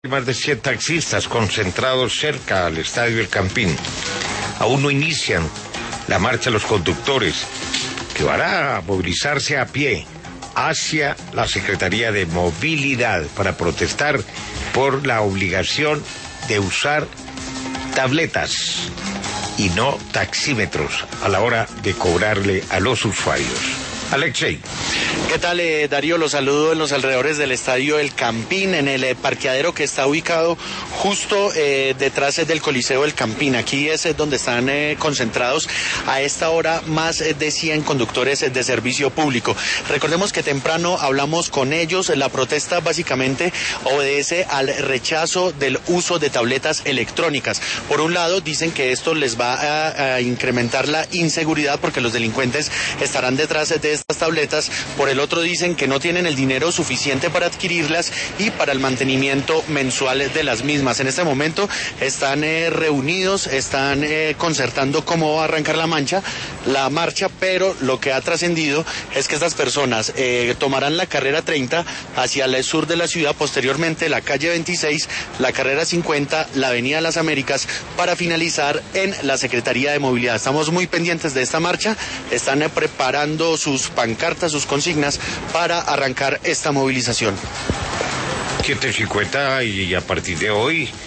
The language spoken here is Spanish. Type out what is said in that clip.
Más de 100 taxistas concentrados cerca al Estadio El Campín. Aún no inician la marcha de los conductores, que van a movilizarse a pie hacia la Secretaría de Movilidad para protestar por la obligación de usar tabletas y no taxímetros a la hora de cobrarle a los usuarios. Alexei. ¿Qué tal, Darío? Los saludo en los alrededores del Estadio El Campín, en el parqueadero que está ubicado justo detrás del Coliseo El Campín. Aquí es donde están concentrados a esta hora más de 100 conductores de servicio público. Recordemos que temprano hablamos con ellos. La protesta básicamente obedece al rechazo del uso de tabletas electrónicas. Por un lado, dicen que esto les va a incrementar la inseguridad porque los delincuentes estarán detrás de estas tabletas. Por el otro, dicen que no tienen el dinero suficiente para adquirirlas y para el mantenimiento mensual de las mismas. En este momento están reunidos, están concertando cómo va a arrancar la marcha, pero lo que ha trascendido es que estas personas tomarán la carrera 30 hacia el sur de la ciudad, posteriormente la calle 26, la carrera 50, la avenida Las Américas, para finalizar en la Secretaría de Movilidad. Estamos muy pendientes de esta marcha, están preparando sus pancartas, sus consignas para arrancar esta movilización. 7:50 y a partir de hoy